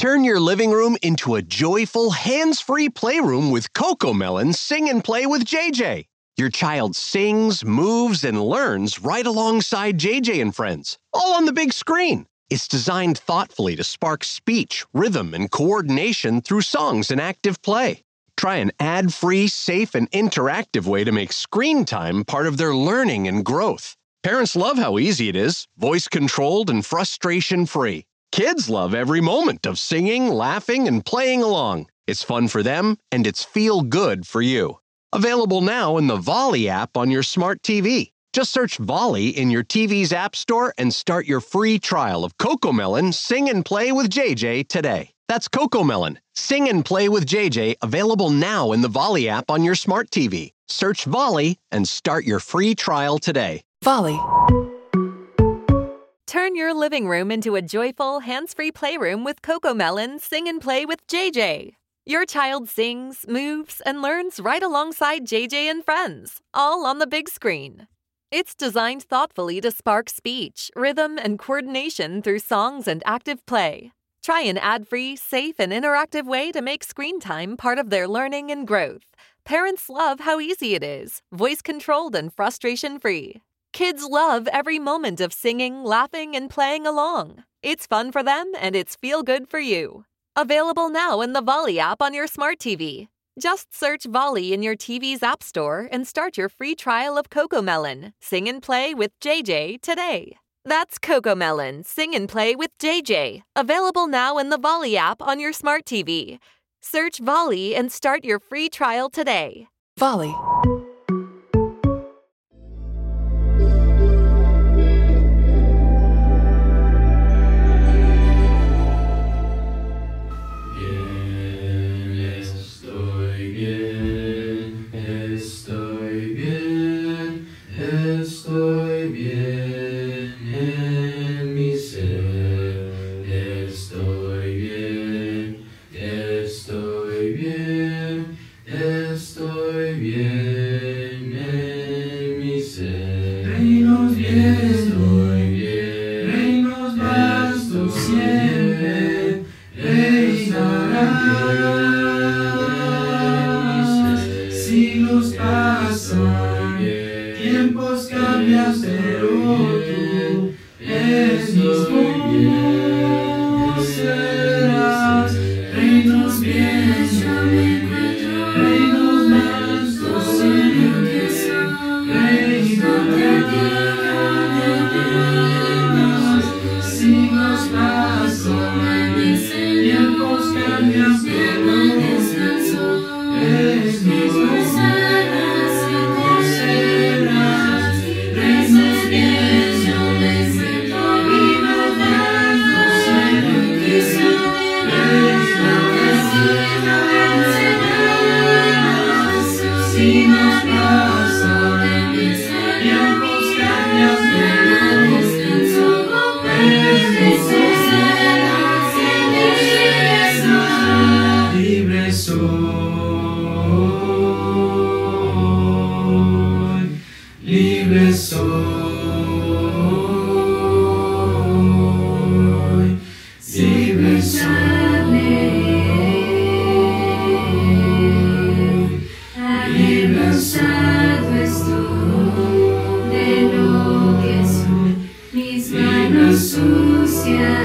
Turn your living room into a joyful, hands-free playroom with CoComelon Sing and Play with JJ. Your child sings, moves, and learns right alongside JJ and friends, all on the big screen. It's designed thoughtfully to spark speech, rhythm, and coordination through songs and active play. Try an ad-free, safe, and interactive way to make screen time part of their learning and growth. Parents love how easy it is, voice-controlled and frustration-free. Kids love every moment of singing, laughing, and playing along. It's fun for them, and it's feel-good for you. Available now in the Volley app on your smart TV. Just search Volley in your TV's app store and start your free trial of CoComelon Sing and Play with JJ today. That's CoComelon Sing and Play with JJ, available now in the Volley app on your smart TV. Search Volley and start your free trial today. Volley. Turn your living room into a joyful, hands-free playroom with CoComelon Sing and Play with JJ. Your child sings, moves, and learns right alongside JJ and friends, all on the big screen. It's designed thoughtfully to spark speech, rhythm, and coordination through songs and active play. Try an ad-free, safe, and interactive way to make screen time part of their learning and growth. Parents love how easy it is, voice-controlled and frustration-free. Kids love every moment of singing, laughing, and playing along. It's fun for them, and it's feel-good for you. Available now in the Volley app on your smart TV. Just search Volley in your TV's app store and start your free trial of CoComelon Sing and Play with JJ today. That's CoComelon Sing and Play with JJ. Available now in the Volley app on your smart TV. Search Volley and start your free trial today. Volley. Siglos pasan, tiempos cambian, pero tú eres mismo serás. Reinos bien, yo me encuentro, reinos vastos en el que son, reinos de tierra. Siglos pasan, tiempos cambian, pero descanso eres mismo. Libre soy, libre soy, liberado estoy de lo que soy, mis manos sucias,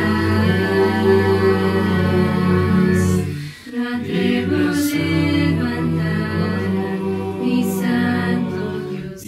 debemos levantar mi santo Dios.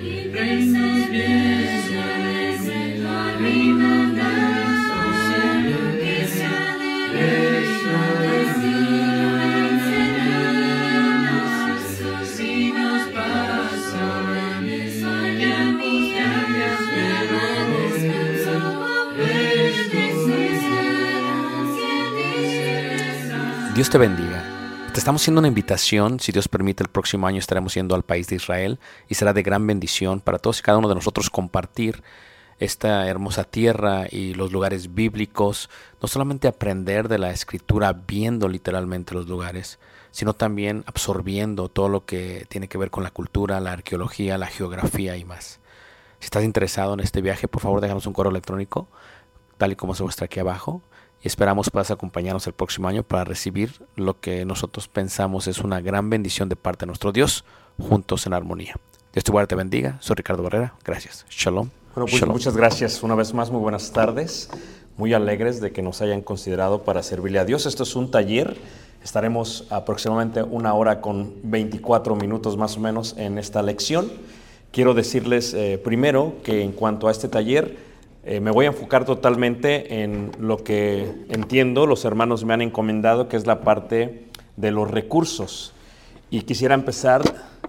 Dios te bendiga. Te estamos haciendo una invitación. Si Dios permite, el próximo año estaremos yendo al país de Israel y será de gran bendición para todos y cada uno de nosotros compartir esta hermosa tierra y los lugares bíblicos. No solamente aprender de la Escritura viendo literalmente los lugares, sino también absorbiendo todo lo que tiene que ver con la cultura, la arqueología, la geografía y más. Si estás interesado en este viaje, por favor déjanos un correo electrónico, tal y como se muestra aquí abajo, y esperamos puedas acompañarnos el próximo año para recibir lo que nosotros pensamos es una gran bendición de parte de nuestro Dios, juntos en armonía. Dios te guarde, te bendiga. Soy Ricardo Barrera. Gracias. Shalom. Bueno, pues Shalom. muchas gracias una vez más. Muy buenas tardes. Muy alegres de que nos hayan considerado para servirle a Dios. Esto es un taller. Estaremos aproximadamente 1 hora con 24 minutos más o menos en esta lección. Quiero decirles primero que en cuanto a este taller me voy a enfocar totalmente en lo que entiendo, los hermanos me han encomendado, que es la parte de los recursos. Y quisiera empezar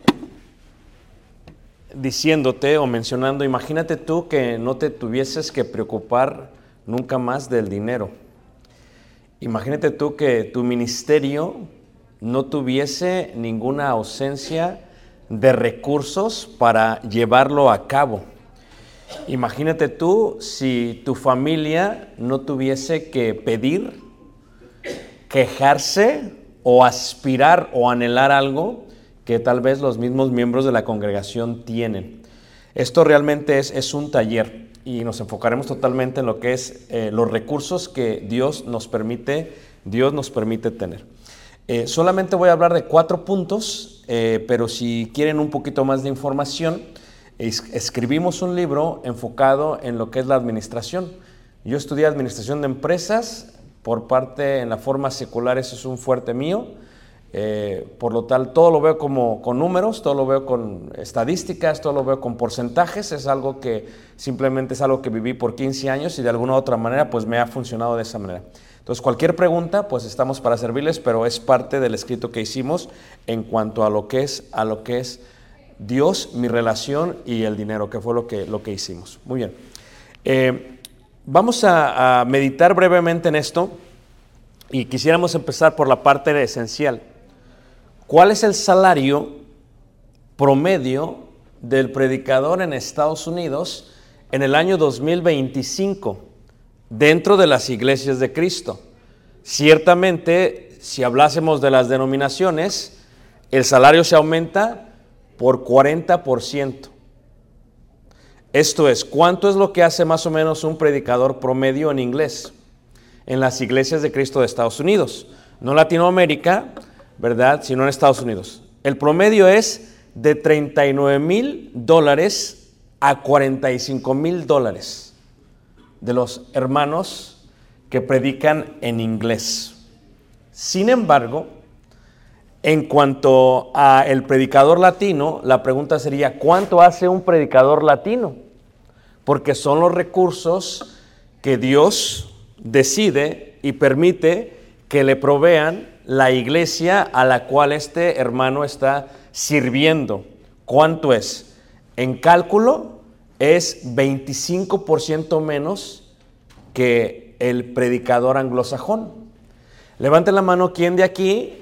diciéndote o mencionando, imagínate tú que no te tuvieses que preocupar nunca más del dinero. Imagínate tú que tu ministerio no tuviese ninguna ausencia de recursos para llevarlo a cabo. Imagínate tú si tu familia no tuviese que pedir, quejarse o aspirar o anhelar algo que tal vez los mismos miembros de la congregación tienen. Esto realmente es un taller y nos enfocaremos totalmente en lo que es los recursos que Dios nos permite tener. Solamente voy a hablar de 4 puntos, pero si quieren un poquito más de información, escribimos un libro enfocado en lo que es la administración. Yo estudié administración de empresas, en la forma secular, eso es un fuerte mío. Por lo tal, todo lo veo como con números, todo lo veo con estadísticas, todo lo veo con porcentajes. Es algo que simplemente es algo que viví por 15 años y de alguna u otra manera pues me ha funcionado de esa manera. Entonces cualquier pregunta pues estamos para servirles, pero es parte del escrito que hicimos en cuanto a lo que es Dios, mi relación y el dinero, que fue lo que hicimos. Muy bien. Vamos a meditar brevemente en esto y quisiéramos empezar por la parte esencial. ¿Cuál es el salario promedio del predicador en Estados Unidos en el año 2025 dentro de las iglesias de Cristo? Ciertamente, si hablásemos de las denominaciones, el salario se aumenta por 40%. Esto es, ¿cuánto es lo que hace más o menos un predicador promedio en inglés en las iglesias de Cristo de Estados Unidos? No Latinoamérica, ¿verdad? Sino en Estados Unidos. El promedio es de $39,000 a $45,000 de los hermanos que predican en inglés. Sin embargo, en cuanto a el predicador latino, la pregunta sería, ¿cuánto hace un predicador latino? Porque son los recursos que Dios decide y permite que le provean la iglesia a la cual este hermano está sirviendo. ¿Cuánto es? En cálculo es 25% menos que el predicador anglosajón. Levanten la mano, ¿quién de aquí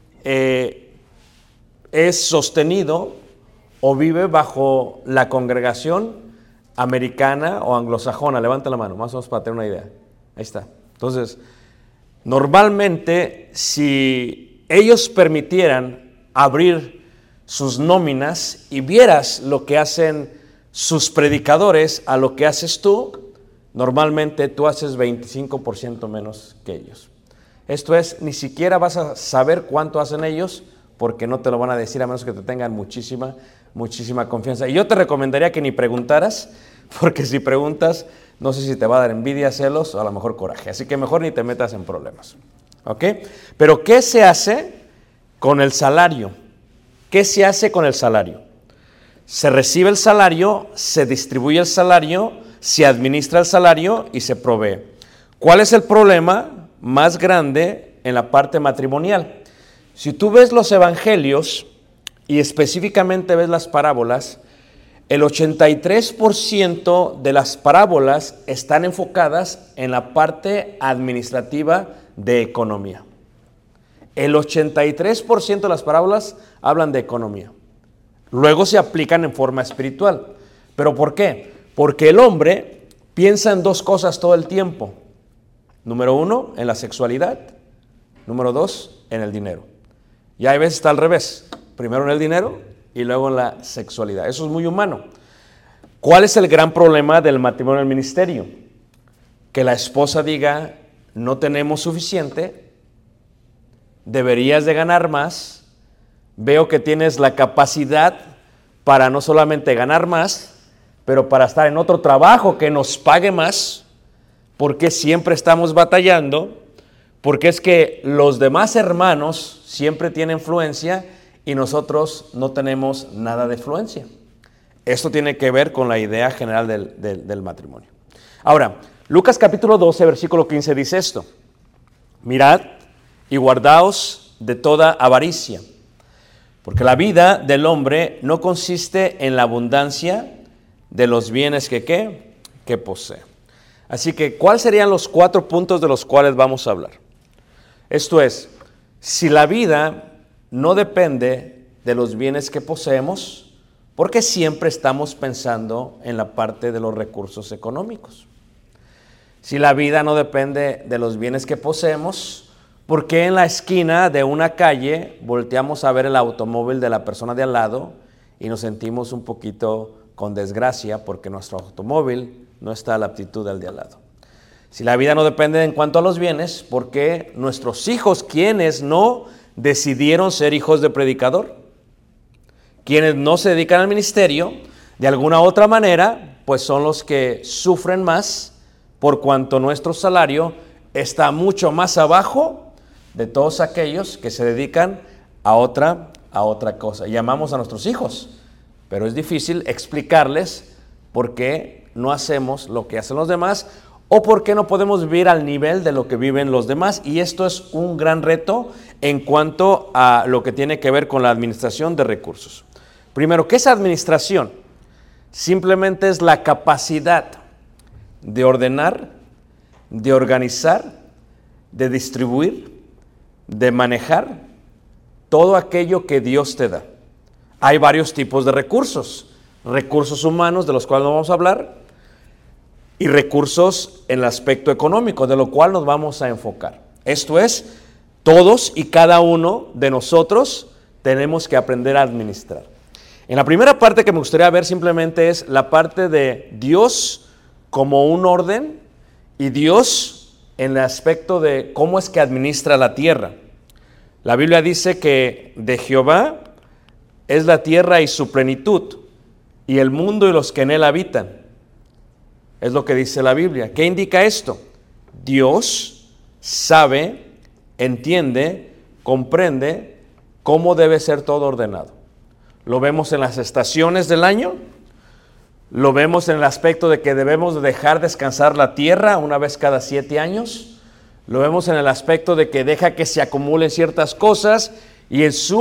es sostenido o vive bajo la congregación americana o anglosajona? Levanten la mano, más o menos para tener una idea. Ahí está. Entonces, normalmente, si ellos permitieran abrir sus nóminas y vieras lo que hacen sus predicadores a lo que haces tú, normalmente tú haces 25% menos que ellos. Esto es, ni siquiera vas a saber cuánto hacen ellos porque no te lo van a decir a menos que te tengan muchísima confianza. Y yo te recomendaría que ni preguntaras, porque si preguntas, no sé si te va a dar envidia, celos o a lo mejor coraje. Así que mejor ni te metas en problemas. ¿Ok? Pero ¿qué se hace con el salario? ¿Qué se hace con el salario? Se recibe el salario, se distribuye el salario, se administra el salario y se provee. ¿Cuál es el problema más grande en la parte matrimonial? Si tú ves los evangelios y específicamente ves las parábolas, el 83% de las parábolas están enfocadas en la parte administrativa de economía. El 83% de las parábolas hablan de economía. Luego se aplican en forma espiritual. ¿Pero por qué? Porque el hombre piensa en 2 cosas todo el tiempo. Número 1, en la sexualidad. Número 2, en el dinero. Y hay veces está al revés. Primero en el dinero y luego en la sexualidad. Eso es muy humano. ¿Cuál es el gran problema del matrimonio en el ministerio? Que la esposa diga, no tenemos suficiente, deberías de ganar más, veo que tienes la capacidad para no solamente ganar más, pero para estar en otro trabajo que nos pague más, porque siempre estamos batallando, porque es que los demás hermanos siempre tienen influencia y nosotros no tenemos nada de influencia. Esto tiene que ver con la idea general del matrimonio. Ahora, Lucas capítulo 12, versículo 15 dice esto: mirad y guardaos de toda avaricia, porque la vida del hombre no consiste en la abundancia de los bienes que posee. Así que, ¿cuáles serían los 4 puntos de los cuales vamos a hablar? Esto es, si la vida no depende de los bienes que poseemos, porque siempre estamos pensando en la parte de los recursos económicos. Si la vida no depende de los bienes que poseemos, ¿por qué en la esquina de una calle volteamos a ver el automóvil de la persona de al lado y nos sentimos un poquito con desgracia porque nuestro automóvil no está a la aptitud del de al lado? Si la vida no depende en cuanto a los bienes, ¿por qué nuestros hijos, quienes no decidieron ser hijos de predicador, quienes no se dedican al ministerio, de alguna otra manera, pues son los que sufren más por cuanto nuestro salario está mucho más abajo de todos aquellos que se dedican a otra cosa? Llamamos a nuestros hijos, pero es difícil explicarles por qué no hacemos lo que hacen los demás o por qué no podemos vivir al nivel de lo que viven los demás. Y esto es un gran reto en cuanto a lo que tiene que ver con la administración de recursos. Primero, ¿qué es administración? Simplemente es la capacidad de ordenar, de organizar, de distribuir, de manejar todo aquello que Dios te da. Hay varios tipos de recursos humanos, de los cuales no vamos a hablar, y recursos en el aspecto económico, de lo cual nos vamos a enfocar. Esto es, todos y cada uno de nosotros tenemos que aprender a administrar. En la primera parte que me gustaría ver simplemente es la parte de Dios como un orden y Dios en el aspecto de cómo es que administra la tierra. La Biblia dice que de Jehová es la tierra y su plenitud, y el mundo y los que en él habitan. Es lo que dice la Biblia. ¿Qué indica esto? Dios sabe, entiende, comprende cómo debe ser todo ordenado. Lo vemos en las estaciones del año, lo vemos en el aspecto de que debemos dejar descansar la tierra una vez cada 7 años, lo vemos en el aspecto de que deja que se acumulen ciertas cosas, y en su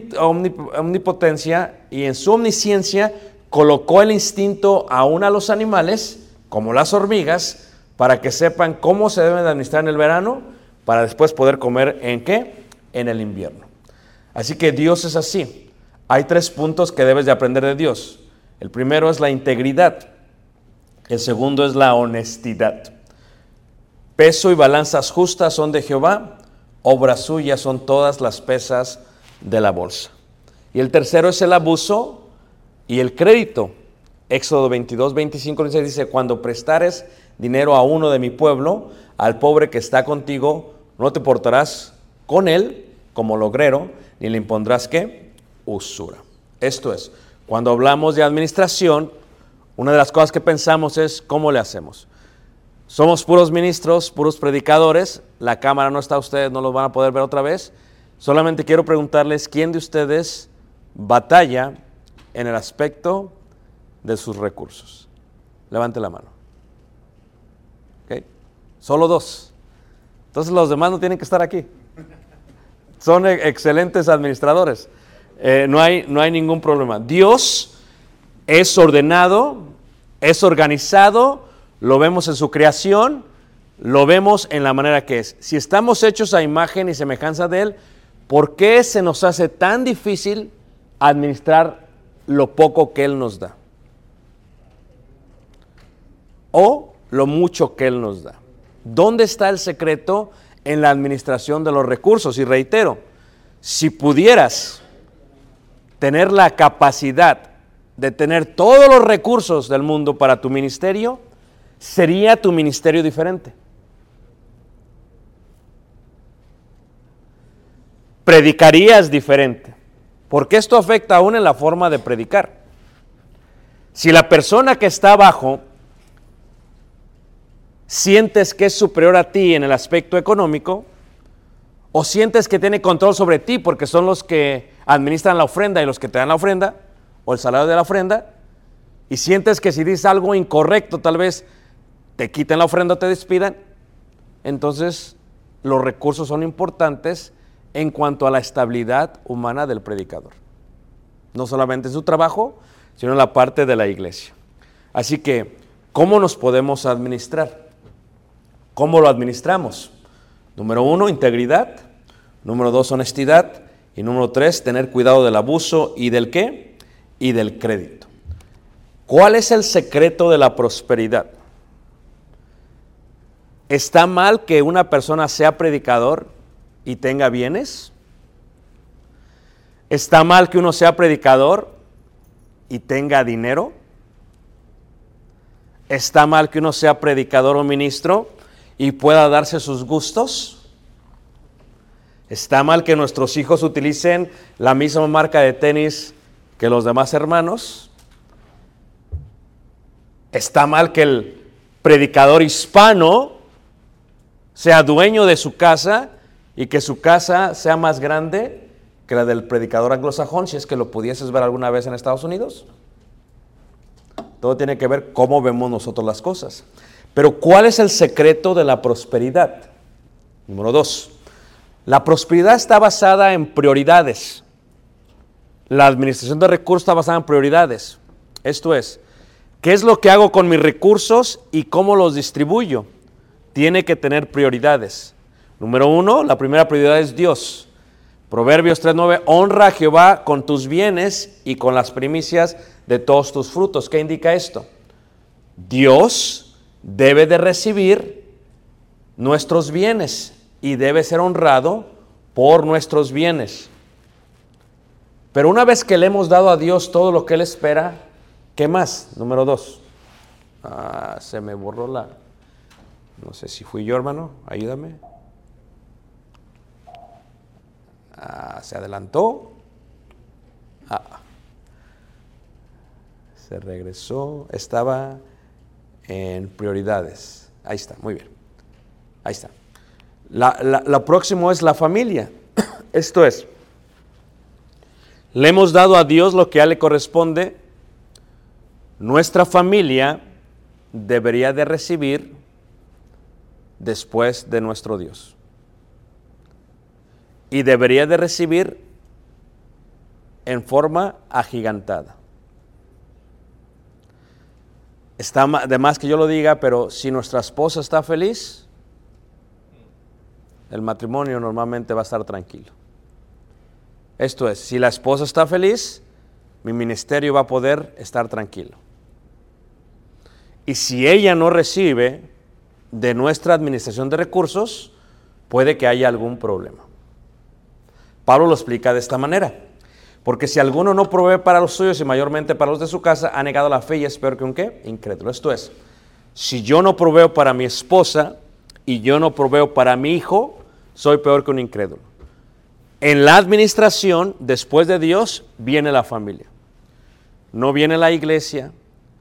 omnipotencia y en su omnisciencia colocó el instinto aún a los animales, como las hormigas, para que sepan cómo se deben de administrar en el verano, para después poder comer ¿en qué? En el invierno. Así que Dios es así. Hay 3 puntos que debes de aprender de Dios. El primero es la integridad. El segundo es la honestidad. Peso y balanzas justas son de Jehová, obra suya son todas las pesas de la bolsa. Y el tercero es el abuso y el crédito. Éxodo 22, 25 dice: cuando prestares dinero a uno de mi pueblo, al pobre que está contigo, no te portarás con él como logrero, ni le impondrás ¿qué? Usura. Esto es, cuando hablamos de administración, una de las cosas que pensamos es ¿cómo le hacemos? Somos puros ministros, puros predicadores, la cámara no está, ustedes no los van a poder ver otra vez. Solamente quiero preguntarles, ¿quién de ustedes batalla en el aspecto de sus recursos? Levante la mano. ¿Okay? Solo 2. Entonces los demás no tienen que estar aquí. Son excelentes administradores. No hay ningún problema. Dios es ordenado, es organizado, lo vemos en su creación, lo vemos en la manera que es. Si estamos hechos a imagen y semejanza de Él, ¿por qué se nos hace tan difícil administrar lo poco que Él nos da? O lo mucho que Él nos da. ¿Dónde está el secreto en la administración de los recursos? Y reitero, si pudieras tener la capacidad de tener todos los recursos del mundo para tu ministerio, sería tu ministerio diferente. predicarías diferente. Porque esto afecta aún en la forma de predicar. Si la persona que está abajo sientes que es superior a ti en el aspecto económico, o sientes que tiene control sobre ti porque son los que administran la ofrenda y los que te dan la ofrenda, o el salario de la ofrenda, y sientes que si dices algo incorrecto tal vez te quiten la ofrenda o te despidan, entonces los recursos son importantes en cuanto a la estabilidad humana del predicador. No solamente en su trabajo, sino en la parte de la iglesia. Así que, ¿cómo nos podemos administrar? ¿Cómo lo administramos? Número 1, integridad. Número 2, honestidad. Y número 3, tener cuidado del abuso y del ¿qué? Y del crédito. ¿Cuál es el secreto de la prosperidad? ¿Está mal que una persona sea predicador y tenga bienes? ¿Está mal que uno sea predicador y tenga dinero? ¿Está mal que uno sea predicador o ministro y pueda darse sus gustos? ¿Está mal que nuestros hijos utilicen la misma marca de tenis que los demás hermanos? ¿Está mal que el predicador hispano sea dueño de su casa y que su casa sea más grande que la del predicador anglosajón, si es que lo pudieses ver alguna vez en Estados Unidos? Todo tiene que ver cómo vemos nosotros las cosas. Pero ¿cuál es el secreto de la prosperidad? Número 2, la prosperidad está basada en prioridades. La administración de recursos está basada en prioridades. Esto es, ¿qué es lo que hago con mis recursos y cómo los distribuyo? Tiene que tener prioridades. Número 1, la primera prioridad es Dios. Proverbios 3:9, honra a Jehová con tus bienes y con las primicias de todos tus frutos. ¿Qué indica esto? Dios debe de recibir nuestros bienes y debe ser honrado por nuestros bienes. Pero una vez que le hemos dado a Dios todo lo que Él espera, ¿qué más? Número 2. Se me borró la... No sé si fui yo, hermano. Ayúdame. Se adelantó. Se regresó. Estaba en prioridades. Ahí está, muy bien. Ahí está. Lo próximo es la familia. Esto es, le hemos dado a Dios lo que a Él le corresponde. Nuestra familia debería de recibir después de nuestro Dios. Y debería de recibir en forma agigantada. Está de más que yo lo diga, pero si nuestra esposa está feliz, el matrimonio normalmente va a estar tranquilo. Esto es, si la esposa está feliz, mi ministerio va a poder estar tranquilo. Y si ella no recibe de nuestra administración de recursos, puede que haya algún problema. Pablo lo explica de esta manera. Porque si alguno no provee para los suyos y mayormente para los de su casa, ha negado la fe y es peor que un ¿qué? Incrédulo. Esto es, si yo no proveo para mi esposa y yo no proveo para mi hijo, soy peor que un incrédulo. En la administración, después de Dios, viene la familia. No viene la iglesia.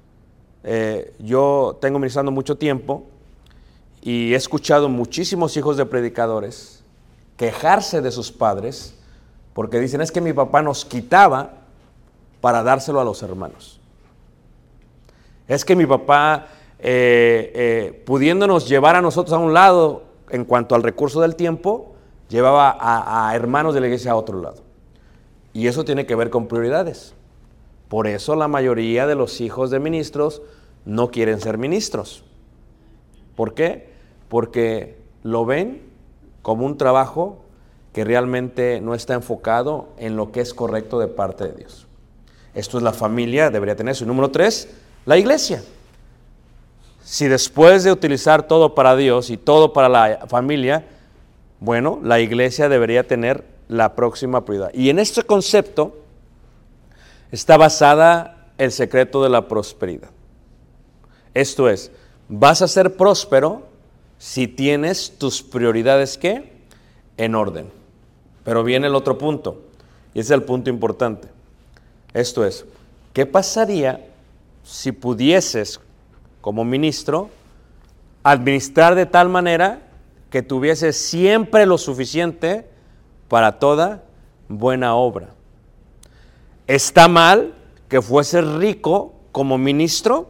Yo tengo ministrando mucho tiempo y he escuchado muchísimos hijos de predicadores quejarse de sus padres porque dicen, es que mi papá nos quitaba para dárselo a los hermanos. Es que mi papá, pudiéndonos llevar a nosotros a un lado en cuanto al recurso del tiempo, llevaba a hermanos de la iglesia a otro lado. Y eso tiene que ver con prioridades. Por eso la mayoría de los hijos de ministros no quieren ser ministros. ¿Por qué? Porque lo ven como un trabajo que realmente no está enfocado en lo que es correcto de parte de Dios. Esto es la familia, debería tener eso. Y número 3, la iglesia. Si después de utilizar todo para Dios y todo para la familia, bueno, la iglesia debería tener la próxima prioridad. Y en este concepto está basada el secreto de la prosperidad. Esto es, vas a ser próspero si tienes tus prioridades, ¿qué? En orden. Pero viene el otro punto, y ese es el punto importante. Esto es, ¿qué pasaría si pudieses, como ministro, administrar de tal manera que tuvieses siempre lo suficiente para toda buena obra? ¿Está mal que fueses rico como ministro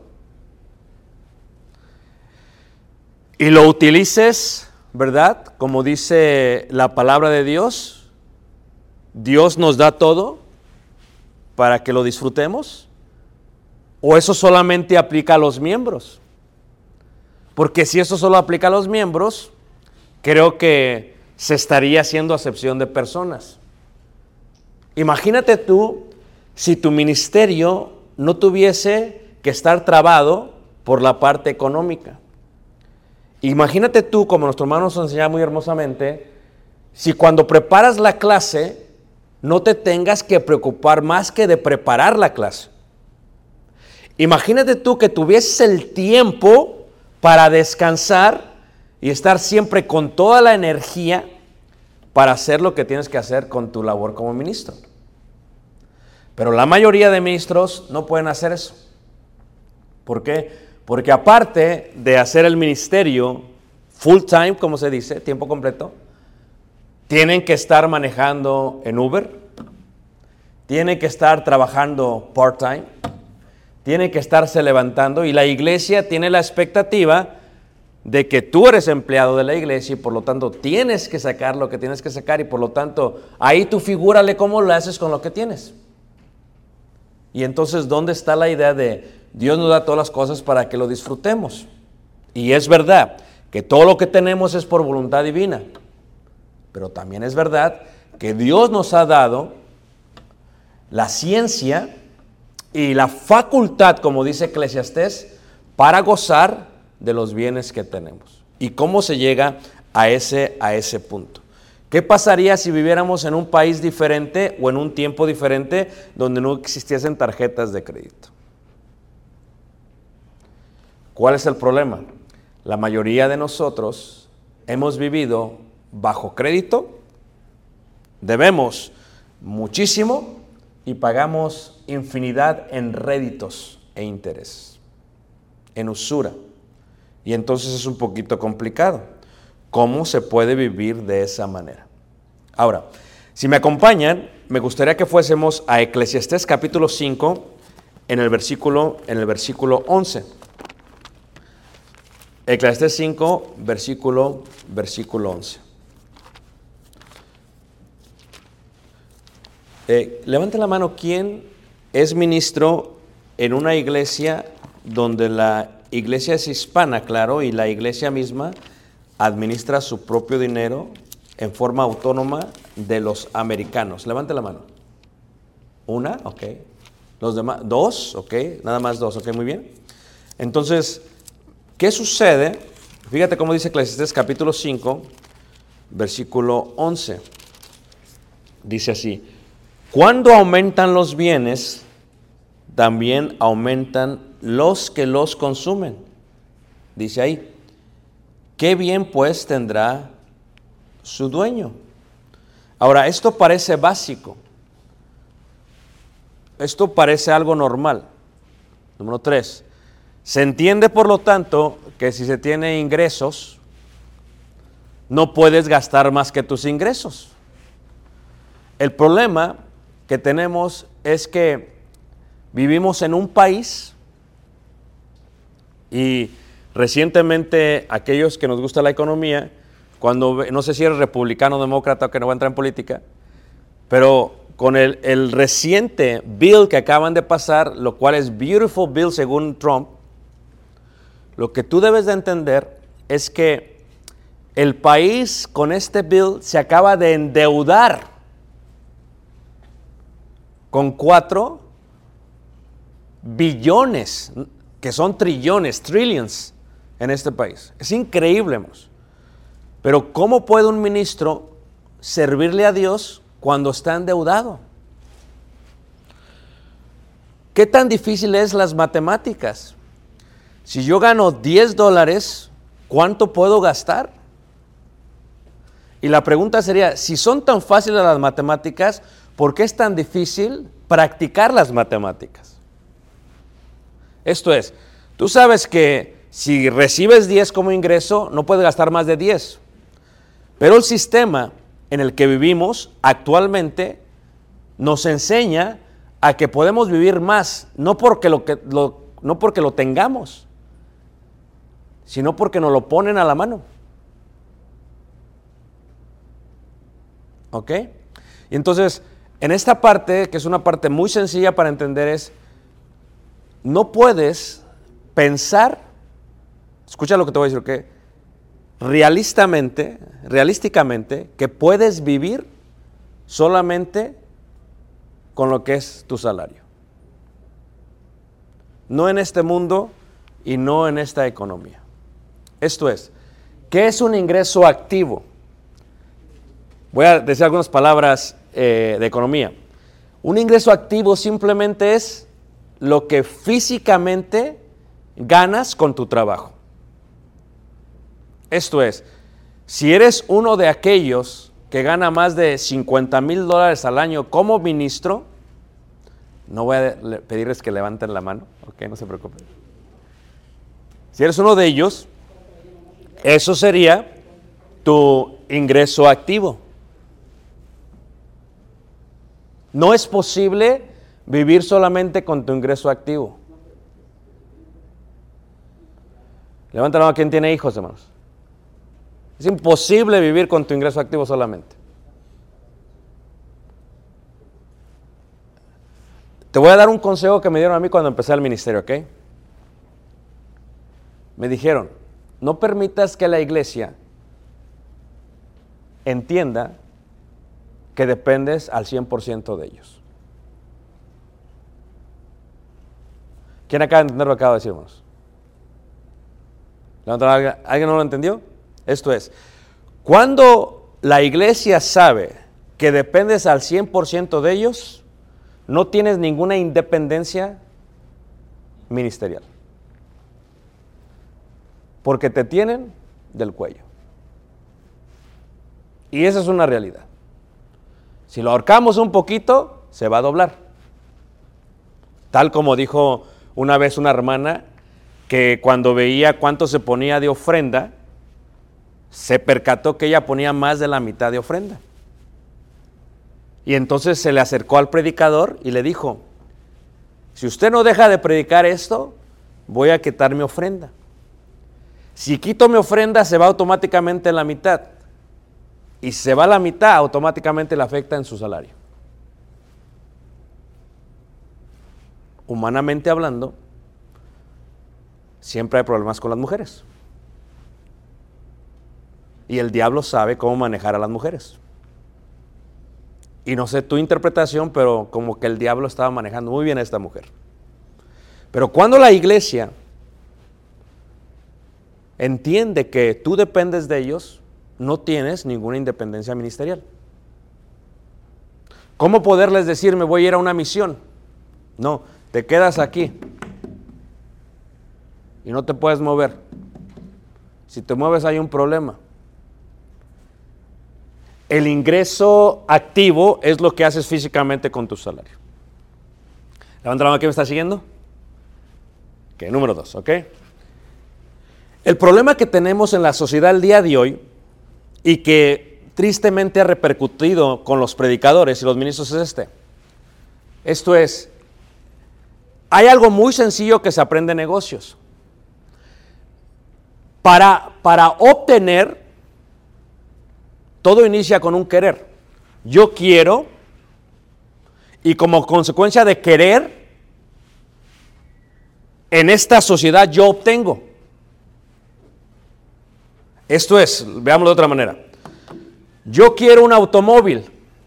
y lo utilices, verdad? Como dice la palabra de Dios, Dios nos da todo para que lo disfrutemos. ¿O eso solamente aplica a los miembros? Porque si eso solo aplica a los miembros, creo que se estaría haciendo acepción de personas. Imagínate tú si tu ministerio no tuviese que estar trabado por la parte económica. Imagínate tú, como nuestro hermano nos enseña muy hermosamente, si cuando preparas la clase no te tengas que preocupar más que de preparar la clase. Imagínate tú que tuvieses el tiempo para descansar y estar siempre con toda la energía para hacer lo que tienes que hacer con tu labor como ministro. Pero la mayoría de ministros no pueden hacer eso. ¿Por qué? Porque aparte de hacer el ministerio full time, como se dice, tiempo completo, tienen que estar manejando en Uber, tienen que estar trabajando part time, tienen que estarse levantando, y la iglesia tiene la expectativa de que tú eres empleado de la iglesia y por lo tanto tienes que sacar lo que tienes que sacar, y por lo tanto ahí tú figúrale cómo lo haces con lo que tienes. Y entonces, ¿dónde está la idea de Dios nos da todas las cosas para que lo disfrutemos? Y es verdad que todo lo que tenemos es por voluntad divina, pero también es verdad que Dios nos ha dado la ciencia y la facultad, como dice Eclesiastés, para gozar de los bienes que tenemos. ¿Y cómo se llega a ese punto? ¿Qué pasaría si viviéramos en un país diferente o en un tiempo diferente donde no existiesen tarjetas de crédito? ¿Cuál es el problema? La mayoría de nosotros hemos vivido bajo crédito, debemos muchísimo y pagamos infinidad en réditos e intereses, en usura. Y entonces es un poquito complicado. ¿Cómo se puede vivir de esa manera? Ahora, si me acompañan, me gustaría que fuésemos a Eclesiastés capítulo 5 en el versículo 11. Eclesiastés 5, versículo 11. Levante la mano, ¿quién es ministro en una iglesia donde la iglesia es hispana, claro, y la iglesia misma administra su propio dinero en forma autónoma de los americanos? Levante la mano. Una, ok. Los demás, dos, ok. Nada más dos, ok, muy bien. Entonces, ¿qué sucede? Fíjate cómo dice Eclesiastés capítulo 5, versículo 11. Dice así: cuando aumentan los bienes, también aumentan los que los consumen. Dice ahí, ¿qué bien pues tendrá su dueño? Ahora, esto parece básico. Esto parece algo normal. Número 3. Se entiende, por lo tanto, que si se tiene ingresos, no puedes gastar más que tus ingresos. El problema que tenemos es que vivimos en un país, y recientemente aquellos que nos gusta la economía, cuando no sé si eres republicano o demócrata o que no va a entrar en política, pero con el reciente bill que acaban de pasar, lo cual es beautiful bill según Trump, lo que tú debes de entender es que el país con este bill se acaba de endeudar con 4 billones, que son trillones, trillions en este país. Es increíble, hermanos. Pero ¿cómo puede un ministro servirle a Dios cuando está endeudado? ¿Qué tan difícil es las matemáticas? Si yo gano $10, ¿cuánto puedo gastar? Y la pregunta sería, si son tan fáciles las matemáticas, ¿por qué es tan difícil practicar las matemáticas? Esto es, tú sabes que si recibes 10 como ingreso, no puedes gastar más de 10. Pero el sistema en el que vivimos actualmente nos enseña a que podemos vivir más, no porque lo tengamos, sino porque nos lo ponen a la mano. ¿Ok? Y entonces, en esta parte, que es una parte muy sencilla para entender, es, no puedes pensar, escucha lo que te voy a decir, ¿ok? Realísticamente, que puedes vivir solamente con lo que es tu salario. No en este mundo y no en esta economía. Esto es, ¿qué es un ingreso activo? Voy a decir algunas palabras de economía. Un ingreso activo simplemente es lo que físicamente ganas con tu trabajo. Esto es, si eres uno de aquellos que gana más de $50,000 al año como ministro, no voy a pedirles que levanten la mano, ok, no se preocupen. Si eres uno de ellos, eso sería tu ingreso activo. No es posible vivir solamente con tu ingreso activo. Levanta la mano, ¿quién tiene hijos, hermanos? Es imposible vivir con tu ingreso activo solamente. Te voy a dar un consejo que me dieron a mí cuando empecé el ministerio, ¿ok? Me dijeron, no permitas que la iglesia entienda que dependes al 100% de ellos. ¿Quién acaba de entender lo que acabo de decir, hermanos? ¿Alguien no lo entendió? Esto es, cuando la iglesia sabe que dependes al 100% de ellos, no tienes ninguna independencia ministerial. Porque te tienen del cuello. Y esa es una realidad. Si lo ahorcamos un poquito, se va a doblar. Tal como dijo una vez una hermana, que cuando veía cuánto se ponía de ofrenda, se percató que ella ponía más de la mitad de ofrenda. Y entonces se le acercó al predicador y le dijo, si usted no deja de predicar esto, voy a quitar mi ofrenda. Si quito mi ofrenda, se va automáticamente la mitad. Y si se va la mitad, automáticamente le afecta en su salario. Humanamente hablando, siempre hay problemas con las mujeres. Y el diablo sabe cómo manejar a las mujeres. Y no sé tu interpretación, pero como que el diablo estaba manejando muy bien a esta mujer. Pero cuando la iglesia entiende que tú dependes de ellos, no tienes ninguna independencia ministerial. ¿Cómo poderles decir, me voy a ir a una misión? No, te quedas aquí y no te puedes mover. Si te mueves hay un problema. El ingreso activo es lo que haces físicamente con tu salario. Levanta la mano, ¿quién me está siguiendo? Ok, número 2, ¿ok? El problema que tenemos en la sociedad el día de hoy y que tristemente ha repercutido con los predicadores y los ministros es este. Esto es, hay algo muy sencillo que se aprende en negocios. Para obtener, todo inicia con un querer. Yo quiero, y como consecuencia de querer, en esta sociedad yo obtengo. Esto es, veámoslo de otra manera. Yo quiero un automóvil.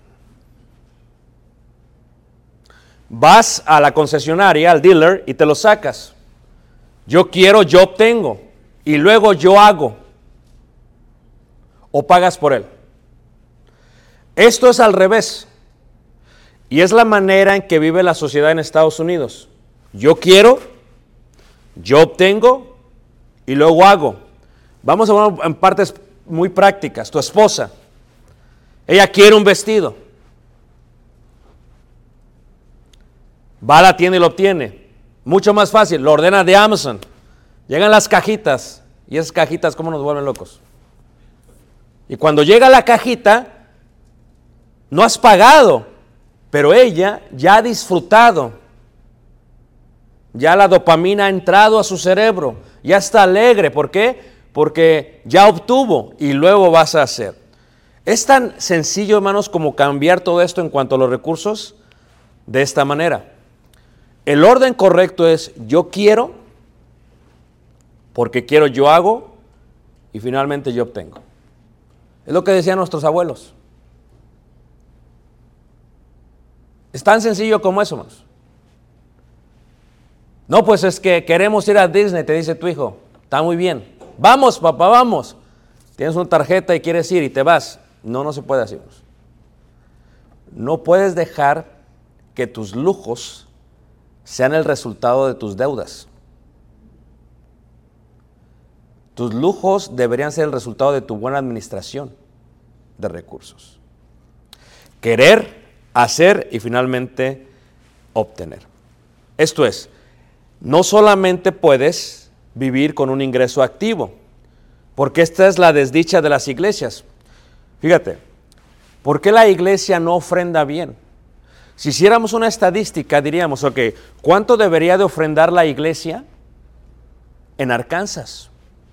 Vas a la concesionaria, al dealer, y te lo sacas. Yo quiero, yo obtengo. Y luego yo hago. O pagas por él. Esto es al revés. Y es la manera en que vive la sociedad en Estados Unidos. Yo quiero, yo obtengo y luego hago. Vamos a ver en partes muy prácticas. Tu esposa, Ella quiere un vestido. Va a la tienda y lo obtiene. Mucho más fácil, lo ordena de Amazon. Llegan las cajitas. Y esas cajitas, ¿cómo nos vuelven locos? Y cuando llega la cajita, no has pagado, pero ella ya ha disfrutado. Ya la dopamina ha entrado a su cerebro. Ya está alegre. ¿Por qué? Porque ya obtuvo y luego vas a hacer. Es tan sencillo, hermanos, como cambiar todo esto en cuanto a los recursos de esta manera. El orden correcto es yo quiero, porque quiero yo hago y finalmente yo obtengo. Es lo que decían nuestros abuelos. Es tan sencillo como eso, hermanos. No, pues es que queremos ir a Disney, te dice tu hijo. Está muy bien. Vamos, papá, vamos. Tienes una tarjeta y quieres ir y te vas. No, no se puede así, hermanos. No puedes dejar que tus lujos sean el resultado de tus deudas. Tus lujos deberían ser el resultado de tu buena administración de recursos. Querer, hacer y finalmente obtener. Esto es, no solamente puedes vivir con un ingreso activo, porque esta es la desdicha de las iglesias. Fíjate, ¿por qué la iglesia no ofrenda bien? Si hiciéramos una estadística, diríamos, ok, ¿cuánto debería de ofrendar la iglesia en Arkansas?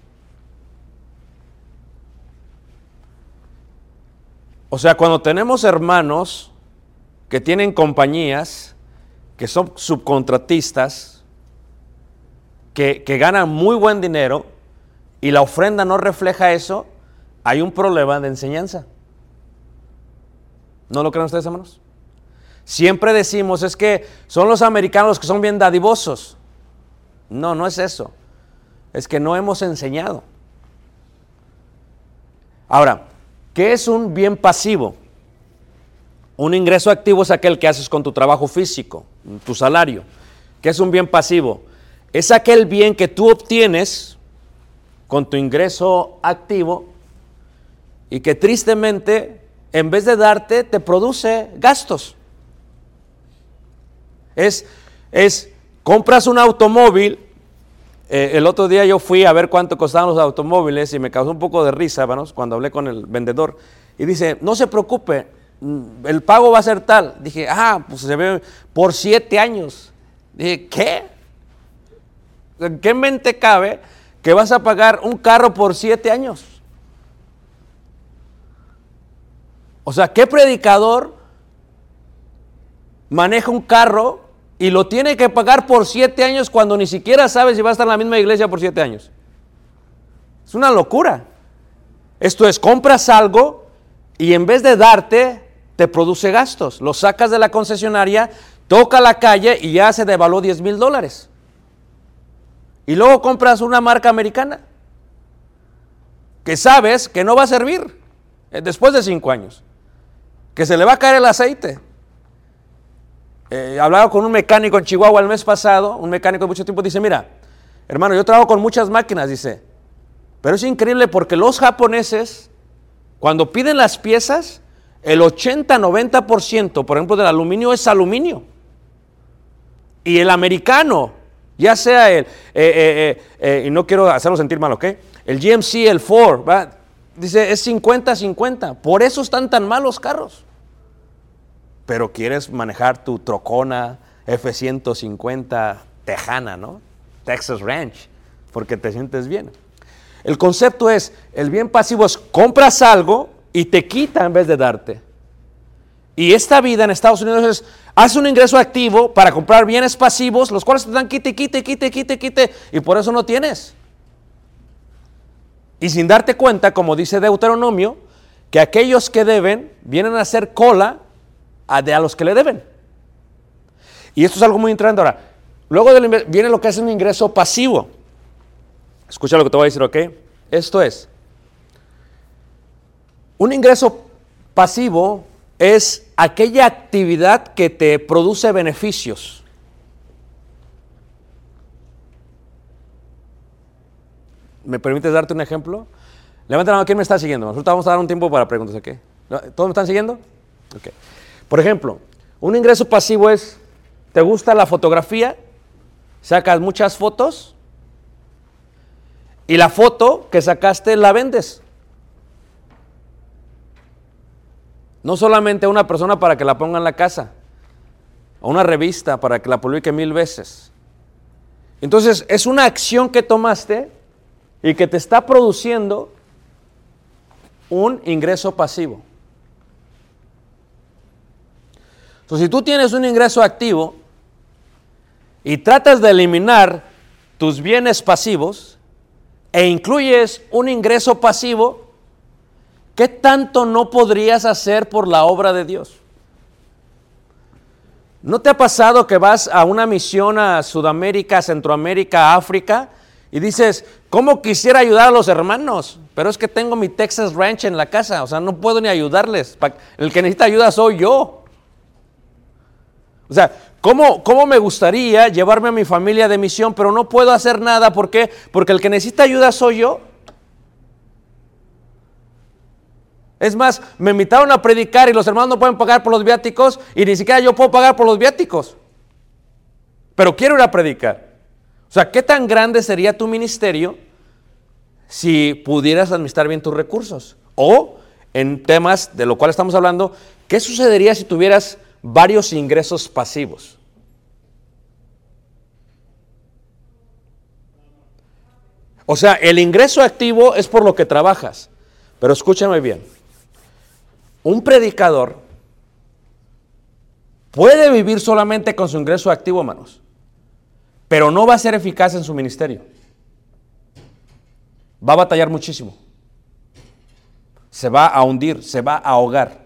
O sea, cuando tenemos hermanos que tienen compañías, que son subcontratistas, que ganan muy buen dinero y la ofrenda no refleja eso, hay un problema de enseñanza. ¿No lo creen ustedes, hermanos? Siempre decimos, es que son los americanos los que son bien dadivosos. No, no es eso. Es que no hemos enseñado. Ahora, ¿qué es un bien pasivo? Un ingreso activo es aquel que haces con tu trabajo físico, tu salario. ¿Qué es un bien pasivo? Es aquel bien que tú obtienes con tu ingreso activo y que tristemente, en vez de darte, te produce gastos. Compras un automóvil. El otro día yo fui a ver cuánto costaban los automóviles y me causó un poco de risa, hermanos, cuando hablé con el vendedor. Y dice, no se preocupe, el pago va a ser tal. Dije, pues se ve por 7 años. Dije, ¿qué? ¿En qué mente cabe que vas a pagar un carro por 7 años? O sea, ¿qué predicador maneja un carro y lo tiene que pagar por 7 años cuando ni siquiera sabe si va a estar en la misma iglesia por 7 años? Es una locura. Esto es, compras algo y en vez de darte, te produce gastos. Lo sacas de la concesionaria, toca la calle y ya se devaluó $10,000. Y luego compras una marca americana que sabes que no va a servir después de 5 años, que se le va a caer el aceite. Hablaba con un mecánico en Chihuahua el mes pasado, un mecánico de mucho tiempo, dice, mira, hermano, yo trabajo con muchas máquinas, dice, pero es increíble porque los japoneses, cuando piden las piezas, el 80-90%, por ejemplo, del aluminio es aluminio. Y el americano, ya sea y no quiero hacerlo sentir mal, ¿ok? El GMC, el Ford, ¿va? Dice, es 50-50, por eso están tan malos los carros. Pero quieres manejar tu trocona F-150 tejana, ¿no? Texas Ranch, porque te sientes bien. El concepto es, el bien pasivo es, compras algo y te quita en vez de darte. Y esta vida en Estados Unidos es, haz un ingreso activo para comprar bienes pasivos, los cuales te dan quite, y por eso no tienes. Y sin darte cuenta, como dice Deuteronomio, que aquellos que deben vienen a hacer cola a los que le deben. Y esto es algo muy interesante. Ahora, luego viene lo que es un ingreso pasivo. Escucha lo que te voy a decir, ¿ok? Esto es, un ingreso pasivo es aquella actividad que te produce beneficios. ¿Me permites darte un ejemplo? Levanta la mano, ¿quién me está siguiendo? Nosotros vamos a dar un tiempo para preguntas, ¿ok? ¿Todos me están siguiendo? Okay. Por ejemplo, un ingreso pasivo es, ¿te gusta la fotografía? Sacas muchas fotos y la foto que sacaste la vendes. No solamente a una persona para que la ponga en la casa, a una revista para que la publique 1000 veces. Entonces, es una acción que tomaste y que te está produciendo un ingreso pasivo. Entonces, si tú tienes un ingreso activo y tratas de eliminar tus bienes pasivos e incluyes un ingreso pasivo, ¿qué tanto no podrías hacer por la obra de Dios? ¿No te ha pasado que vas a una misión a Sudamérica, Centroamérica, África y dices, ¿cómo quisiera ayudar a los hermanos? Pero es que tengo mi Texas Ranch en la casa, o sea, no puedo ni ayudarles. El que necesita ayuda soy yo. O sea, ¿cómo me gustaría llevarme a mi familia de misión, pero no puedo hacer nada? ¿Por qué? Porque el que necesita ayuda soy yo. Es más, me invitaron a predicar y los hermanos no pueden pagar por los viáticos y ni siquiera yo puedo pagar por los viáticos. Pero quiero ir a predicar. O sea, ¿qué tan grande sería tu ministerio si pudieras administrar bien tus recursos? O, en temas de lo cual estamos hablando, ¿qué sucedería si tuvieras varios ingresos pasivos? O sea, el ingreso activo es por lo que trabajas. Pero escúchame bien. Un predicador puede vivir solamente con su ingreso activo, hermanos, pero no va a ser eficaz en su ministerio. Va a batallar muchísimo. Se va a hundir, se va a ahogar.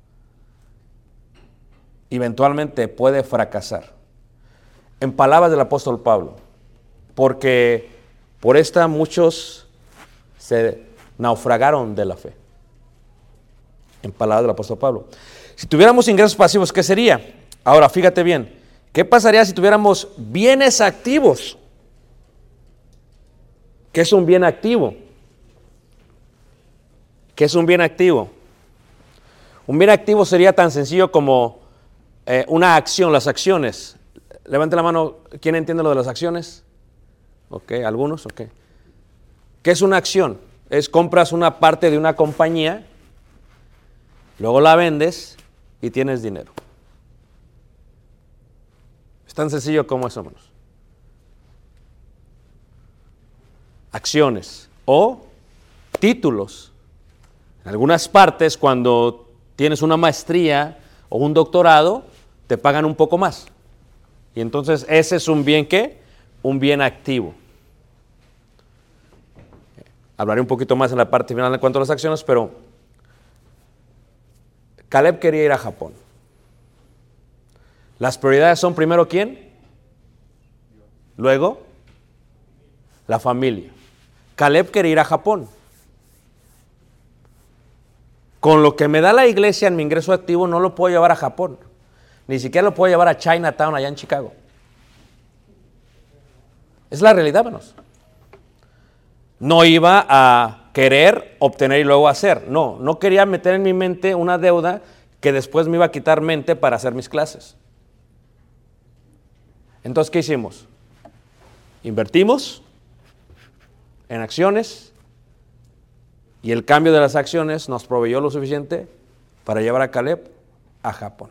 Eventualmente puede fracasar. En palabras del apóstol Pablo, porque por esta muchos se naufragaron de la fe. En palabras del apóstol Pablo. Si tuviéramos ingresos pasivos, ¿qué sería? Ahora, fíjate bien, ¿qué pasaría si tuviéramos bienes activos? ¿Qué es un bien activo? ¿Qué es un bien activo? Un bien activo sería tan sencillo como una acción, las acciones. Levante la mano, ¿quién entiende lo de las acciones? Ok, algunos, ok. ¿Qué es una acción? Es compras una parte de una compañía, luego la vendes y tienes dinero. Es tan sencillo como eso, hermanos. Acciones o títulos. En algunas partes, cuando tienes una maestría o un doctorado, te pagan un poco más. Y entonces ese es un bien, ¿qué? Un bien activo. Hablaré un poquito más en la parte final en cuanto a las acciones, pero Caleb quería ir a Japón. Las prioridades son primero ¿quién? Luego la familia. Caleb quería ir a Japón. Con lo que me da la iglesia en mi ingreso activo no lo puedo llevar a Japón. Ni siquiera lo puedo llevar a Chinatown allá en Chicago. Es la realidad, hermanos. No iba a querer obtener y luego hacer. No quería meter en mi mente una deuda que después me iba a quitar mente para hacer mis clases. Entonces, ¿qué hicimos? Invertimos en acciones y el cambio de las acciones nos proveyó lo suficiente para llevar a Caleb a Japón.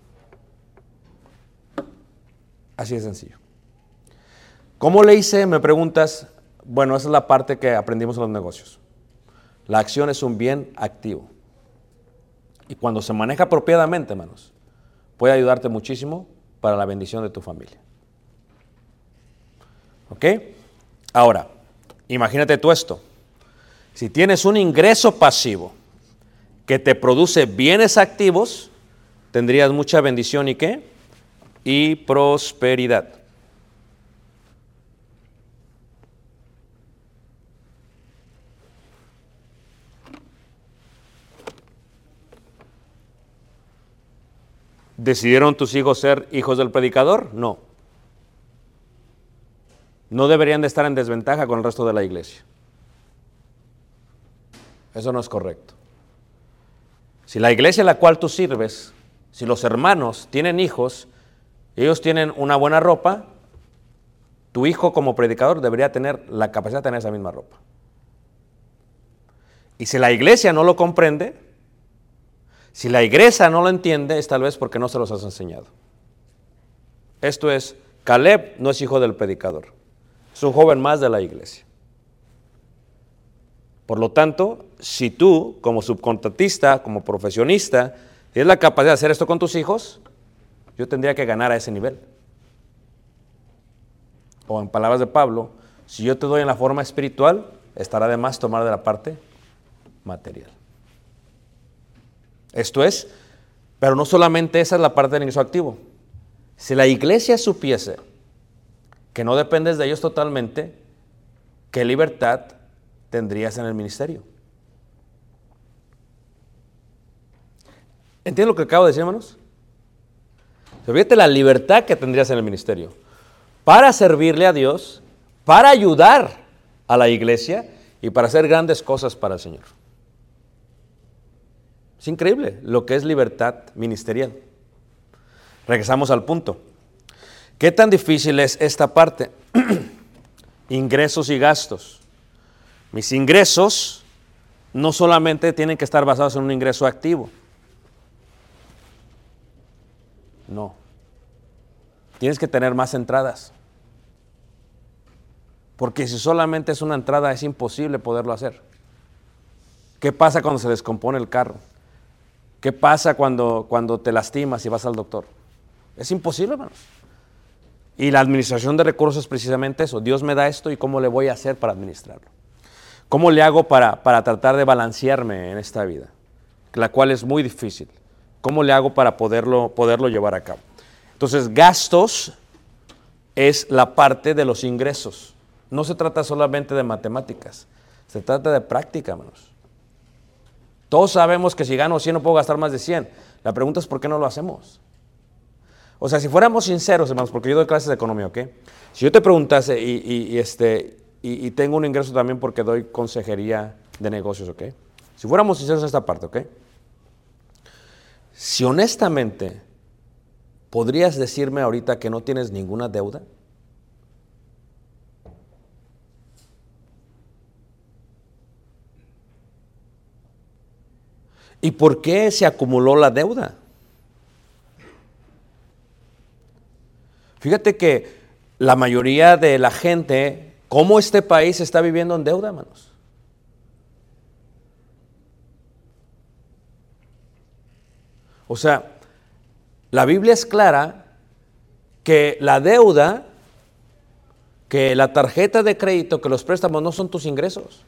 Así de sencillo. ¿Cómo le hice? Me preguntas. Bueno, esa es la parte que aprendimos en los negocios. La acción es un bien activo. Y cuando se maneja apropiadamente, hermanos, puede ayudarte muchísimo para la bendición de tu familia. ¿Ok? Ahora, imagínate tú esto. Si tienes un ingreso pasivo que te produce bienes activos, tendrías mucha bendición y ¿qué? Y prosperidad. ¿Decidieron tus hijos ser hijos del predicador? No. No deberían de estar en desventaja con el resto de la iglesia. Eso no es correcto. Si la iglesia a la cual tú sirves, si los hermanos tienen hijos, ellos tienen una buena ropa, tu hijo como predicador debería tener la capacidad de tener esa misma ropa. Y si la iglesia no lo comprende, si la iglesia no lo entiende, es tal vez porque no se los has enseñado. Esto es, Caleb no es hijo del predicador, es un joven más de la iglesia. Por lo tanto, si tú, como subcontratista, como profesionista, tienes la capacidad de hacer esto con tus hijos, yo tendría que ganar a ese nivel. O en palabras de Pablo, si yo te doy en la forma espiritual, estará de más tomar de la parte material. Esto es, pero no solamente esa es la parte del ingreso activo. Si la iglesia supiese que no dependes de ellos totalmente, ¿qué libertad tendrías en el ministerio? ¿Entienden lo que acabo de decir, hermanos? Fíjate la libertad que tendrías en el ministerio para servirle a Dios, para ayudar a la iglesia y para hacer grandes cosas para el Señor. Es increíble lo que es libertad ministerial. Regresamos al punto. ¿Qué tan difícil es esta parte? Ingresos y gastos. Mis ingresos no solamente tienen que estar basados en un ingreso activo. No. Tienes que tener más entradas. Porque si solamente es una entrada es imposible poderlo hacer. ¿Qué pasa cuando se descompone el carro? ¿Qué pasa cuando te lastimas y vas al doctor? Es imposible, hermanos. Y la administración de recursos es precisamente eso. Dios me da esto y ¿cómo le voy a hacer para administrarlo? ¿Cómo le hago para tratar de balancearme en esta vida? La cual es muy difícil. ¿Cómo le hago para poderlo llevar a cabo? Entonces, gastos es la parte de los ingresos. No se trata solamente de matemáticas. Se trata de práctica, hermanos. Todos sabemos que si gano 100 no puedo gastar más de 100. La pregunta es ¿por qué no lo hacemos? O sea, si fuéramos sinceros, hermanos, porque yo doy clases de economía, ¿ok? Si yo te preguntase y tengo un ingreso también porque doy consejería de negocios, ¿ok? Si fuéramos sinceros en esta parte, ¿ok? Si honestamente podrías decirme ahorita que no tienes ninguna deuda. ¿Y por qué se acumuló la deuda? Fíjate que la mayoría de la gente, ¿cómo este país está viviendo en deuda, hermanos? O sea, la Biblia es clara que la deuda, que la tarjeta de crédito, que los préstamos no son tus ingresos.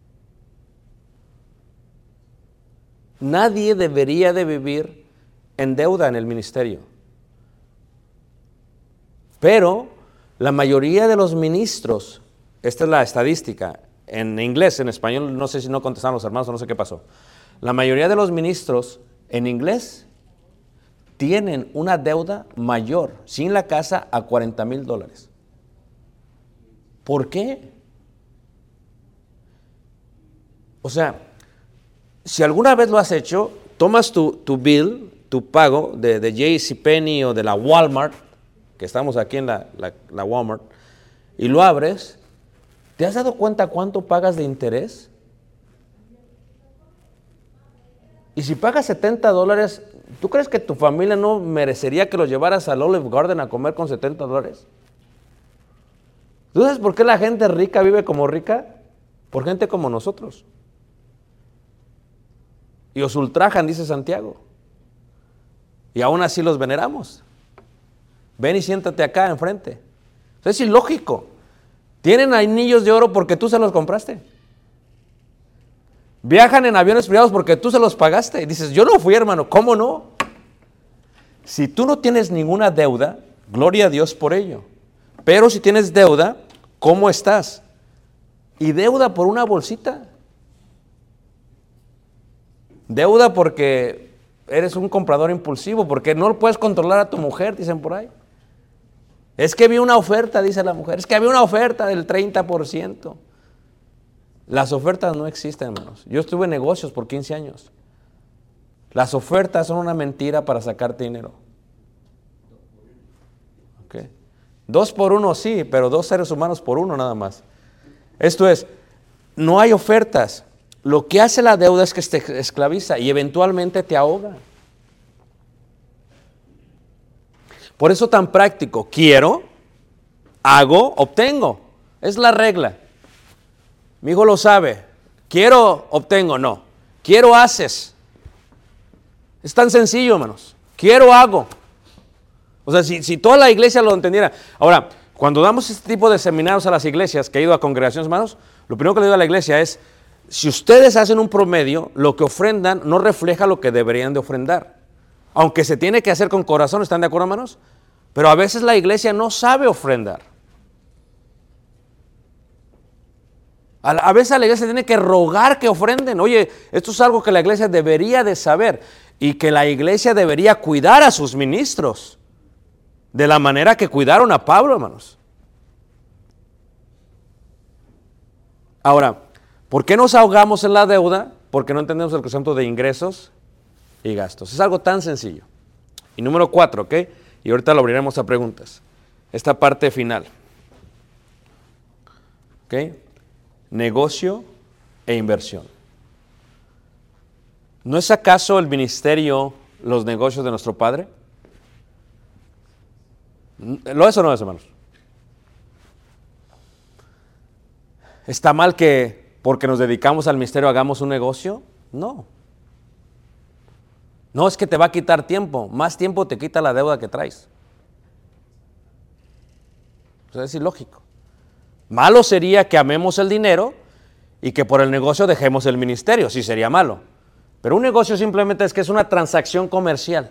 Nadie debería de vivir en deuda en el ministerio. Pero la mayoría de los ministros, esta es la estadística, en inglés, en español, no sé si no contestaron los hermanos o no sé qué pasó. La mayoría de los ministros en inglés tienen una deuda mayor, sin la casa, a $40,000. ¿Por qué? O sea, si alguna vez lo has hecho, tomas tu bill, tu pago de JCPenney o de la Walmart, que estamos aquí en la Walmart, y lo abres, ¿te has dado cuenta cuánto pagas de interés? Y si pagas $70, ¿tú crees que tu familia no merecería que lo llevaras al Olive Garden a comer con $70? ¿Tú sabes por qué la gente rica vive como rica? Por gente como nosotros. Y os ultrajan, dice Santiago. Y aún así los veneramos. Ven y siéntate acá enfrente. Es ilógico. Tienen anillos de oro porque tú se los compraste. Viajan en aviones privados porque tú se los pagaste. Y dices, yo no fui, hermano. ¿Cómo no? Si tú no tienes ninguna deuda, gloria a Dios por ello. Pero si tienes deuda, ¿cómo estás? Y deuda por una bolsita. Deuda porque eres un comprador impulsivo, porque no puedes controlar a tu mujer, dicen por ahí. Es que vi una oferta, dice la mujer, es que había una oferta del 30%. Las ofertas no existen, hermanos. Yo estuve en negocios por 15 años. Las ofertas son una mentira para sacarte dinero. Okay. 2 por 1 sí, pero 2 seres humanos por 1 nada más. Esto es, no hay ofertas. Lo que hace la deuda es que te esclaviza y eventualmente te ahoga. Por eso tan práctico, quiero, hago, obtengo. Es la regla. Mi hijo lo sabe. Quiero, obtengo, no. Quiero, haces. Es tan sencillo, hermanos. Quiero, hago. O sea, si toda la iglesia lo entendiera. Ahora, cuando damos este tipo de seminarios a las iglesias, que he ido a congregaciones, hermanos, lo primero que le digo a la iglesia es, si ustedes hacen un promedio, lo que ofrendan no refleja lo que deberían de ofrendar. Aunque se tiene que hacer con corazón, ¿están de acuerdo, hermanos? Pero a veces la iglesia no sabe ofrendar. A veces a la iglesia tiene que rogar que ofrenden. Oye, esto es algo que la iglesia debería de saber y que la iglesia debería cuidar a sus ministros de la manera que cuidaron a Pablo, hermanos. Ahora, ¿por qué nos ahogamos en la deuda? Porque no entendemos el concepto de ingresos y gastos. Es algo tan sencillo. Y número 4, ¿ok? Y ahorita lo abriremos a preguntas. Esta parte final. ¿Ok? Negocio e inversión. ¿No es acaso el ministerio los negocios de nuestro Padre? ¿Lo es o no es, hermanos? ¿Está mal que porque nos dedicamos al ministerio hagamos un negocio? No. No, es que te va a quitar tiempo. Más tiempo te quita la deuda que traes. Eso es ilógico. Malo sería que amemos el dinero y que por el negocio dejemos el ministerio. Sí sería malo. Pero un negocio simplemente es que es una transacción comercial.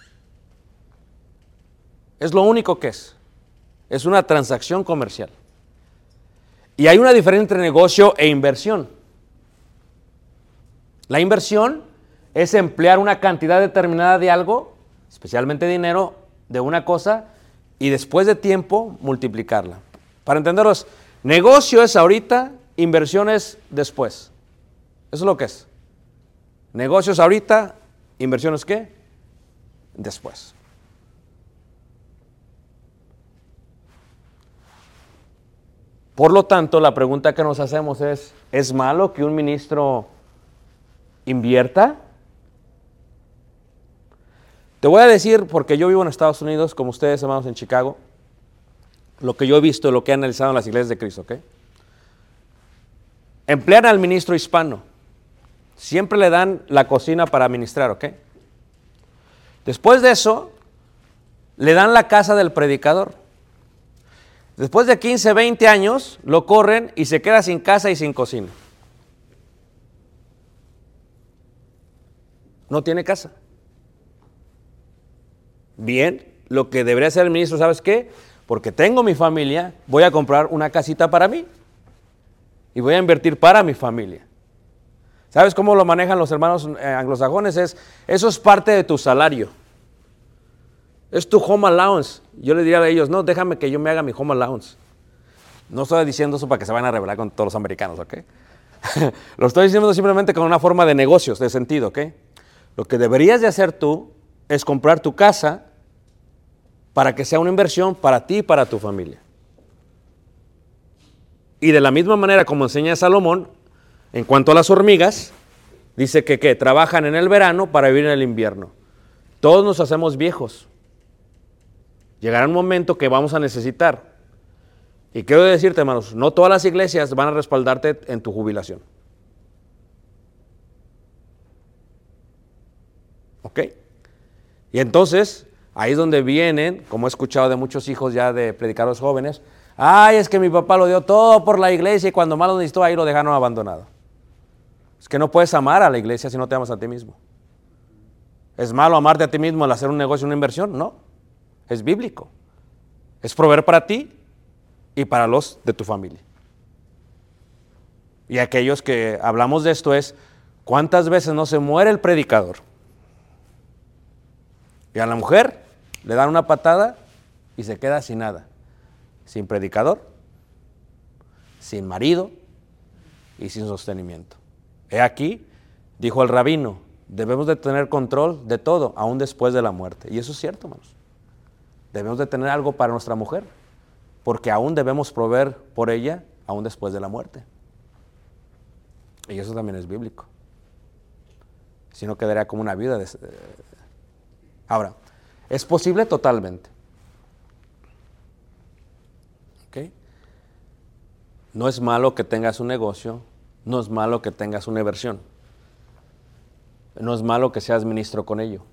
Es lo único que es. Es una transacción comercial. Y hay una diferencia entre negocio e inversión. La inversión es emplear una cantidad determinada de algo, especialmente dinero, de una cosa, y después de tiempo multiplicarla. Para entenderos, negocio es ahorita, inversión es después. Eso es lo que es. Negocios ahorita, inversión es ¿qué? Después. Por lo tanto, la pregunta que nos hacemos ¿es malo que un ministro invierta? Te voy a decir, porque yo vivo en Estados Unidos, como ustedes, hermanos, en Chicago, lo que yo he visto, lo que he analizado en las iglesias de Cristo, ¿ok? Emplean al ministro hispano. Siempre le dan la cocina para administrar, ¿ok? Después de eso, le dan la casa del predicador. Después de 15, 20 años, lo corren y se queda sin casa y sin cocina. No tiene casa. Bien, lo que debería hacer el ministro, ¿sabes qué? Porque tengo mi familia, voy a comprar una casita para mí y voy a invertir para mi familia. ¿Sabes cómo lo manejan los hermanos anglosajones? Eso es parte de tu salario. Es tu home allowance. Yo le diría a ellos, no, déjame que yo me haga mi home allowance. No estoy diciendo eso para que se vayan a rebelar con todos los americanos, ¿ok? Lo estoy diciendo simplemente con una forma de negocios, de sentido, ¿ok? Lo que deberías de hacer tú es comprar tu casa para que sea una inversión para ti y para tu familia. Y de la misma manera como enseña Salomón, en cuanto a las hormigas, dice que trabajan en el verano para vivir en el invierno. Todos nos hacemos viejos. Llegará un momento que vamos a necesitar. Y quiero decirte, hermanos, no todas las iglesias van a respaldarte en tu jubilación. ¿Ok? Y entonces, ahí es donde vienen, como he escuchado de muchos hijos ya de predicadores jóvenes, ay, es que mi papá lo dio todo por la iglesia y cuando más lo necesitó, ahí lo dejaron abandonado. Es que no puedes amar a la iglesia si no te amas a ti mismo. ¿Es malo amarte a ti mismo al hacer un negocio, una inversión? No. Es bíblico. Es proveer para ti y para los de tu familia. Y aquellos que hablamos de esto es, ¿cuántas veces no se muere el predicador? Y a la mujer le dan una patada y se queda sin nada. Sin predicador, sin marido y sin sostenimiento. He aquí, dijo el rabino, Debemos de tener control de todo, aún después de la muerte. Y eso es cierto, hermanos. Debemos de tener algo para nuestra mujer, porque aún debemos proveer por ella, aún después de la muerte. Y eso también es bíblico. Si no, quedaría como una viuda. Ahora, ¿es posible? Totalmente. ¿Okay? No es malo que tengas un negocio, no es malo que tengas una inversión. No es malo que seas ministro con ello.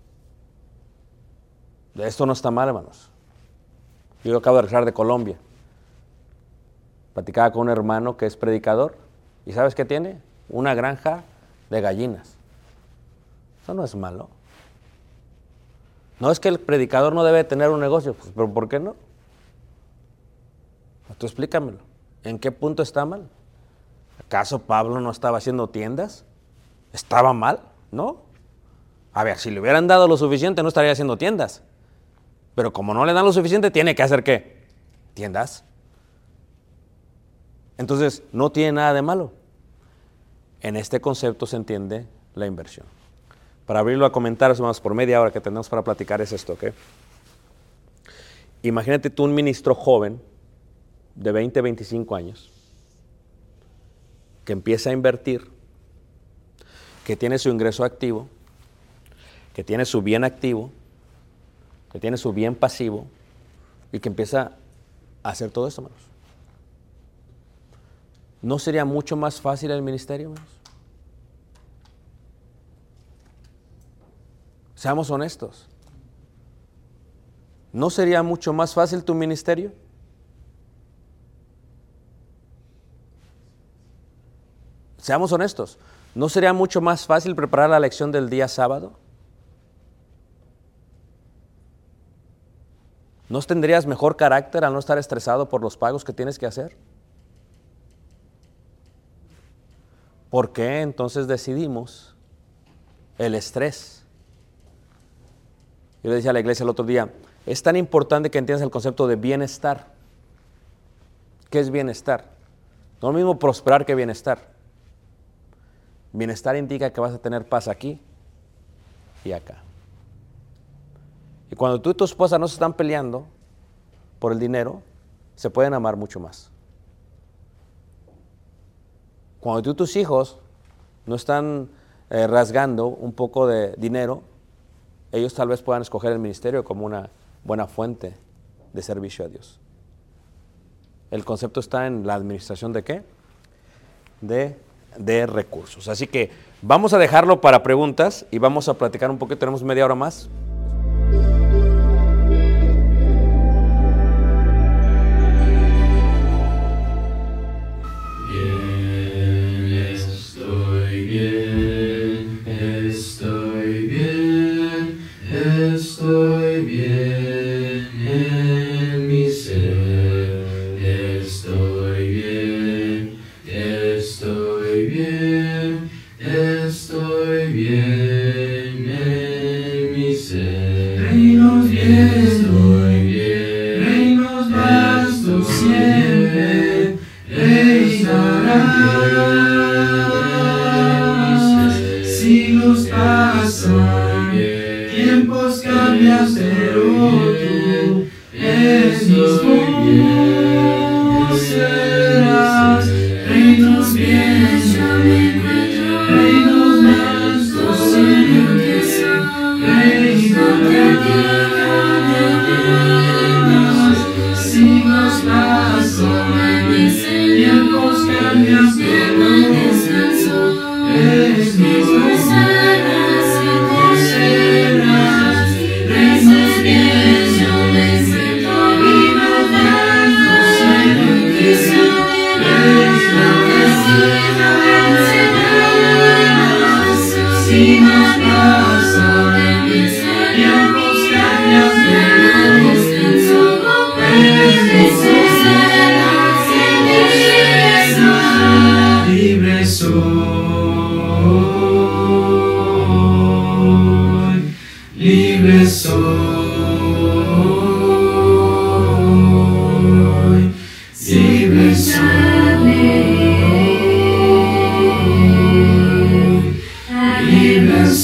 Esto no está mal, hermanos. Yo acabo de regresar de Colombia. Platicaba con un hermano que es predicador. ¿Y sabes qué tiene? Una granja de gallinas. Eso no es malo. No es que el predicador no debe tener un negocio. Pues, ¿pero por qué no? Tú explícamelo. ¿En qué punto está mal? ¿Acaso Pablo no estaba haciendo tiendas? ¿Estaba mal? ¿No? A ver, si le hubieran dado lo suficiente, no estaría haciendo tiendas. Pero como no le dan lo suficiente, tiene que hacer ¿qué? Tiendas. Entonces, no tiene nada de malo. En este concepto se entiende la inversión. Para abrirlo a comentarios, más por media hora que tenemos para platicar es esto, ¿ok? Imagínate tú un ministro joven de 20, 25 años que empieza a invertir, que tiene su ingreso activo, que tiene su bien activo, que tiene su bien pasivo y que empieza a hacer todo esto, hermanos. ¿No sería mucho más fácil el ministerio, hermanos? Seamos honestos. ¿No sería mucho más fácil tu ministerio? Seamos honestos. ¿No sería mucho más fácil preparar la lección del día sábado? ¿No tendrías mejor carácter al no estar estresado por los pagos que tienes que hacer? ¿Por qué entonces decidimos el estrés? Yo le decía a la iglesia el otro día, es tan importante que entiendas el concepto de bienestar. ¿Qué es bienestar? No es lo mismo prosperar que bienestar. Bienestar indica que vas a tener paz aquí y acá. Y cuando tú y tu esposa no se están peleando por el dinero, se pueden amar mucho más. Cuando tú y tus hijos no están rasgando un poco de dinero, ellos tal vez puedan escoger el ministerio como una buena fuente de servicio a Dios. El concepto está en la administración ¿de qué? De recursos. Así que vamos a dejarlo para preguntas y vamos a platicar un poquito. Tenemos media hora más. Estoy bien en mi ser, estoy bien en mi ser. Reinos bien, estoy bien, reinos vastos siempre, reinarán. Siglos pasan, tiempos cambian, pero tú eres mismo serás. Reinos bien, yo me encuentro, reinos vastos siempre, reinos de siglos pasan, tiempos cambian, pero descanso, eres mismo serás. Reinos bien, yo me encuentro, reinos vastos siempre, siglos pasan, tiempos cambian, pero descanso, libre soy, libre soy, libre soy, libre soy.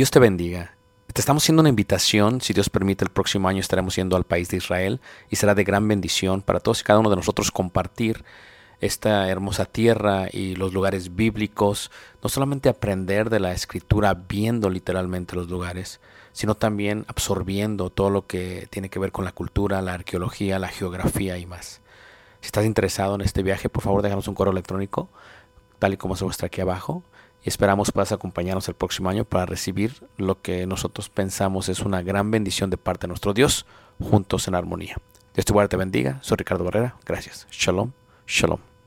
Dios te bendiga. Te estamos haciendo una invitación. Si Dios permite, el próximo año estaremos yendo al país de Israel y será de gran bendición para todos y cada uno de nosotros compartir esta hermosa tierra y los lugares bíblicos. No solamente aprender de la Escritura viendo literalmente los lugares, sino también absorbiendo todo lo que tiene que ver con la cultura, la arqueología, la geografía y más. Si estás interesado en este viaje, por favor déjanos un correo electrónico, tal y como se muestra aquí abajo. Y esperamos puedas acompañarnos el próximo año para recibir lo que nosotros pensamos es una gran bendición de parte de nuestro Dios, juntos en armonía. Dios te guarde, te bendiga. Soy Ricardo Barrera. Gracias. Shalom. Shalom.